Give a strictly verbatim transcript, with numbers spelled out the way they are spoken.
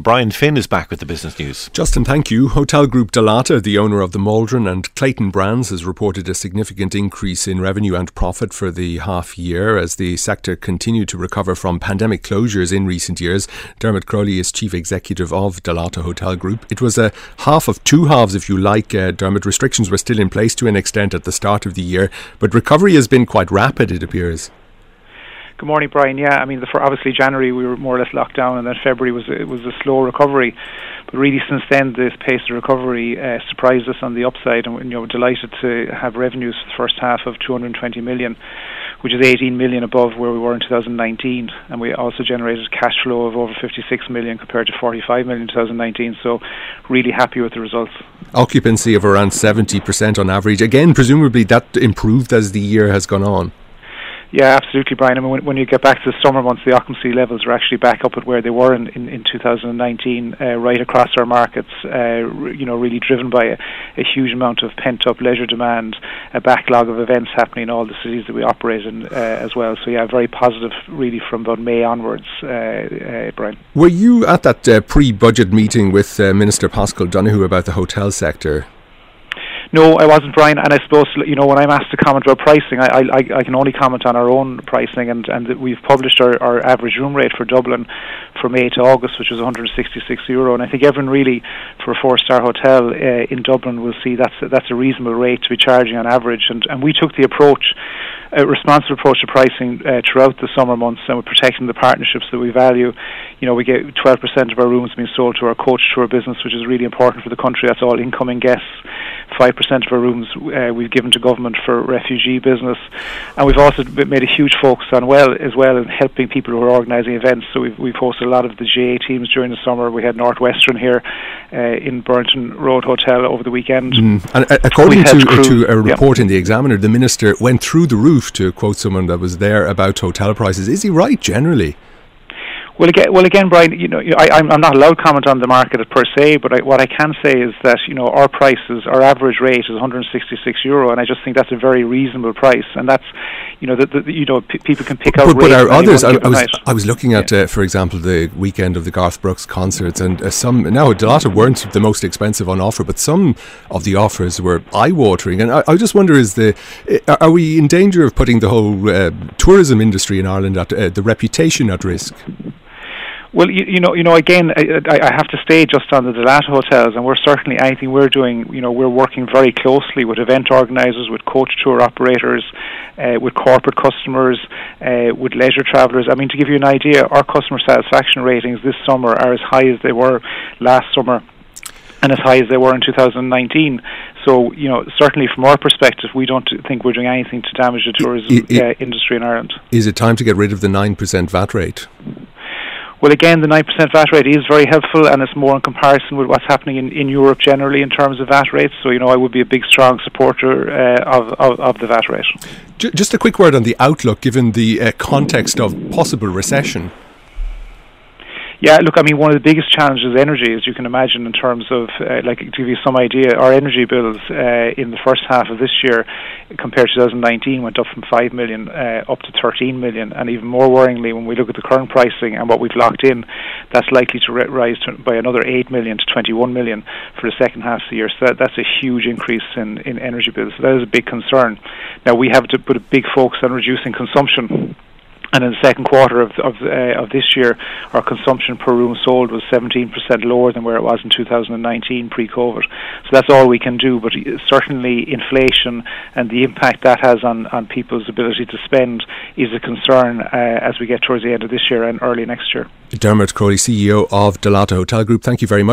Brian Finn is back with the business news. Justin, thank you. Hotel Group Dalata, the owner of the Maldron and Clayton brands, has reported a significant increase in revenue and profit for the half year as the sector continued to recover from pandemic closures in recent years. Dermot Crowley is chief executive of Dalata Hotel Group. It was a half of two halves, if you like, uh, Dermot. Restrictions were still in place to an extent at the start of the year, but recovery has been quite rapid, it appears. Good morning, Brian. Yeah, I mean, the, for obviously January we were more or less locked down, and then February was it was a slow recovery. But really, since then, this pace of recovery uh, surprised us on the upside, and you know, we're delighted to have revenues for the first half of two hundred twenty million, which is eighteen million above where we were in two thousand nineteen, and we also generated cash flow of over fifty-six million compared to forty-five million in two thousand nineteen. So, really happy with the results. Occupancy of around seventy percent on average. Again, presumably that improved as the year has gone on. Yeah, absolutely, Brian. I mean, when, when you get back to the summer months, the occupancy levels are actually back up at where they were in, in, in two thousand nineteen, uh, right across our markets, uh, re- you know, really driven by a, a huge amount of pent-up leisure demand, a backlog of events happening in all the cities that we operate in uh, as well. So, yeah, very positive, really, from about May onwards, uh, uh, Brian. Were you at that uh, pre-budget meeting with uh, Minister Paschal Donohoe about the hotel sector? No, I wasn't, Brian, and I suppose, you know, when I'm asked to comment about pricing, I I, I can only comment on our own pricing, and, and we've published our, our average room rate for Dublin from May to August, which was one hundred sixty-six euro, and I think everyone really, for a four-star hotel uh, in Dublin, will see that's a, that's a reasonable rate to be charging on average, and, and we took the approach, a responsible approach to pricing uh, throughout the summer months, and we're protecting the partnerships that we value. You know, we get twelve percent of our rooms being sold to our coach tour business, which is really important for the country. That's all incoming guests. five percent of our rooms uh, we've given to government for refugee business, and we've also made a huge focus on well as well in helping people who are organising events. So we've, we've hosted a lot of the J A teams during the summer. We had Northwestern here uh, in Burton Road Hotel over the weekend. Mm. And uh, according to, to a report yeah. in the Examiner, the Minister went through the roof, to quote someone that was there, about hotel prices. Is he right generally? Well, again, well, again, Brian, you know, I, I'm, I'm not allowed to comment on the market per se, but I, what I can say is that, you know, our prices, our average rate is one hundred sixty-six euro, and I just think that's a very reasonable price, and that's, you know, that you know, p- people can pick out. But, but rates our others, I, I was, night. I was looking at, yeah. uh, for example, the weekend of the Garth Brooks concerts, and uh, some now a lot of weren't the most expensive on offer, but some of the offers were eye-watering, and I, I just wonder: is the are we in danger of putting the whole uh, tourism industry in Ireland at uh, the reputation at risk? Well, you, you know, you know. Again, I, I have to stay just on the Dalata hotels, and we're certainly anything we're doing. You know, we're working very closely with event organisers, with coach tour operators, uh, with corporate customers, uh, with leisure travellers. I mean, to give you an idea, our customer satisfaction ratings this summer are as high as they were last summer, and as high as they were in two thousand nineteen. So, you know, certainly from our perspective, we don't think we're doing anything to damage the tourism it, it, uh, industry in Ireland. Is it time to get rid of the nine percent V A T rate? Well, again, the nine percent V A T rate is very helpful, and it's more in comparison with what's happening in, in Europe generally in terms of V A T rates. So, you know, I would be a big, strong supporter uh, of, of, of the V A T rate. Just a quick word on the outlook, given the uh, context of possible recession. Yeah, look, I mean, one of the biggest challenges is energy, as you can imagine, in terms of, uh, like, to give you some idea, our energy bills uh, in the first half of this year, compared to two thousand nineteen, went up from five million uh, up to thirteen million. And even more worryingly, when we look at the current pricing and what we've locked in, that's likely to ri- rise to, by another eight million to twenty-one million for the second half of the year. So that, that's a huge increase in, in energy bills. So that is a big concern. Now, we have to put a big focus on reducing consumption. And in the second quarter of of, uh, of this year, our consumption per room sold was seventeen percent lower than where it was in two thousand nineteen pre-COVID. So that's all we can do. But certainly inflation and the impact that has on, on people's ability to spend is a concern uh, as we get towards the end of this year and early next year. Dermot Crowley, C E O of Dalata Hotel Group, thank you very much.